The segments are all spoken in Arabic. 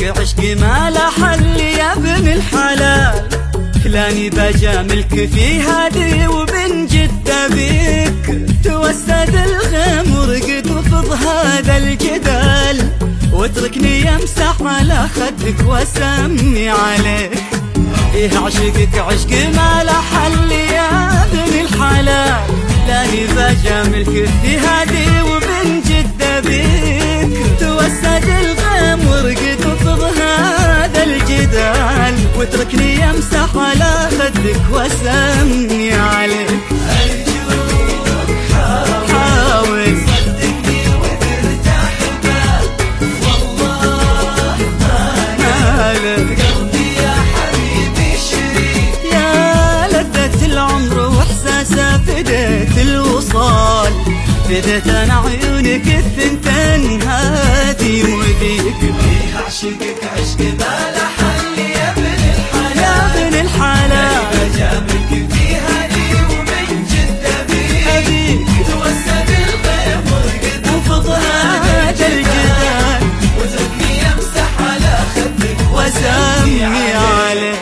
عشق عشق ما له حل يا ابن الحلال، لاني بجاملك في هذه وبن جدة بيك توسد الغمر قد وفض هذا الجدال، واتركني امسح على خدك واسمي عليك. فيه عشقك عشق ما له حل يا ابن الحلال، لاني بجاملك في هذه وبن جدة بيك توسد الغمر قد وفض هذا الجدال، واتركني امسح على خدك واسمي عليك. أرجوك حاول صدقني وترتاح البال، والله مالك قلبي يا حبيبي شريك، يا لذة العمر واحساسه فديت الوصال، فديت انا عيونك الثنتين هذه وذيك. فيه عشقك عشق ما له حل يا ابن الحلال، يا ابن الحلال بجاملك في هذه ومن جدة بيك توسد الغمر قد وفض هذا الجدال، وتركني امسح على خدك واسمي عليك.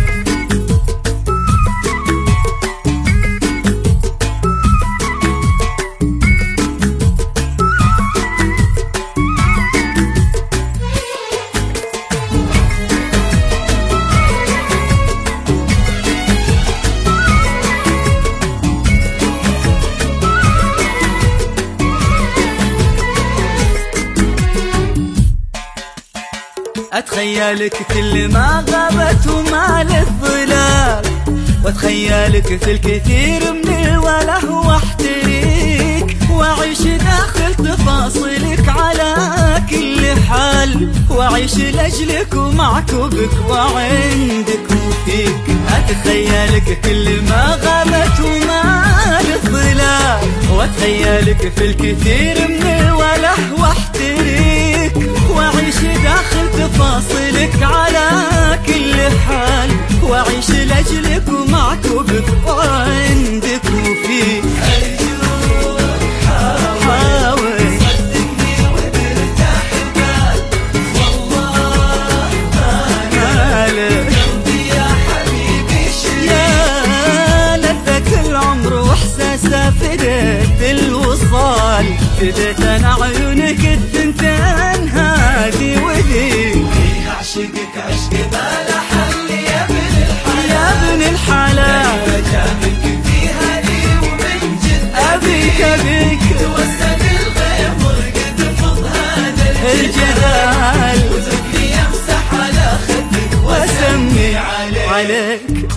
أتخيلك كل ما غابت وما للظلال، وأتخيلك في الكثير من الوله واحتريك، وأعيش داخل تفاصيلك على كل حال، وأعيش لأجلك ومعك وبك وعندك وفيك. أتخيلك كل ما غابت وما للظلال، وأتخيلك في الكثير من الوله واحتريك، وأعيش داخل تفاصيلك على كل حال، وأعيش لأجلك ومعك وبك وعندك وفيك. أرجوك حاول صدقني وترتاح البال، والله مالك قلبي يا حبيبي شريك، يا لذة العمر واحساسه فديت الوصال، فديت انا عيونك الثنتين هذه وذيك. فيه عشقك عشق ما له حل يا ابن الحلال، يا ابن الحلال بجاملك في هذه ومن جدة أبيك توسد الغمر قد وفض هذا الجدال، وتركني امسح على خدك واسمي عليك. عليك.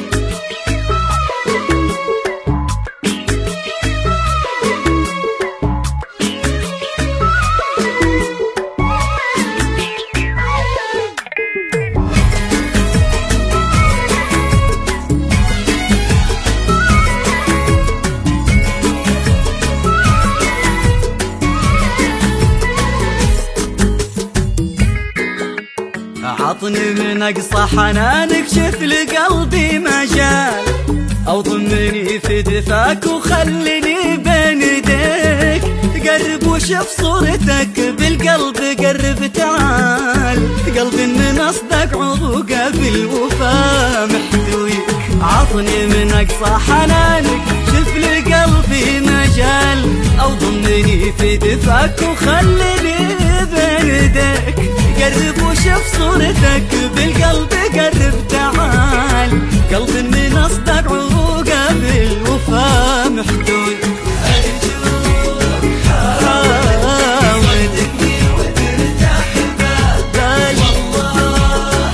عطني من أقصى حنانك شف لقلبي مجال، أو ضمني في دفاك وخلني بين يديك، قرب وشوف صورتك بالقلب قرب تعال، قلب من أصدق عروقه بالوفا محتويك. عطني من أقصى حنانك شف لقلبي مجال، أو ضمني في دفاك وخلني بين يديك، قرب وشوف صورتك بالقلب قرب تعال، قلب من أصدق عروقه بالوفا محتوي. أرجوك حاول صدقني وترتاح البال، والله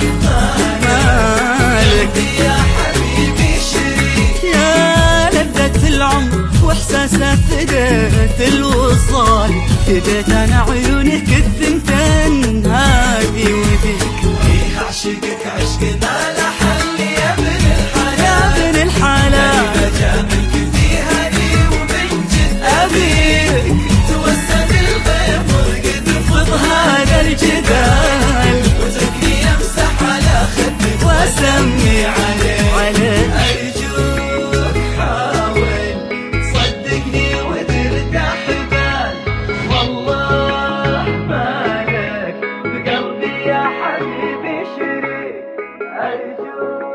مالك يا حبيبي شريك، يا لذة العمر واحساسه فديت الوصال، فديت انا عيونك الثنتين هذه وذيك. فيه عشقك عشق ما له حل يا ابن الحلال، يا ابن الحلال بجاملك في هذه ومن جدة أبيك توسد الغمر قد وفض هذا الجدال، وتركني امسح على خدك واسمي عليك. عليك. أرجوك حاول صدقني وترتاح البال، والله مالك بقلبي يا حبيبي. أرجوك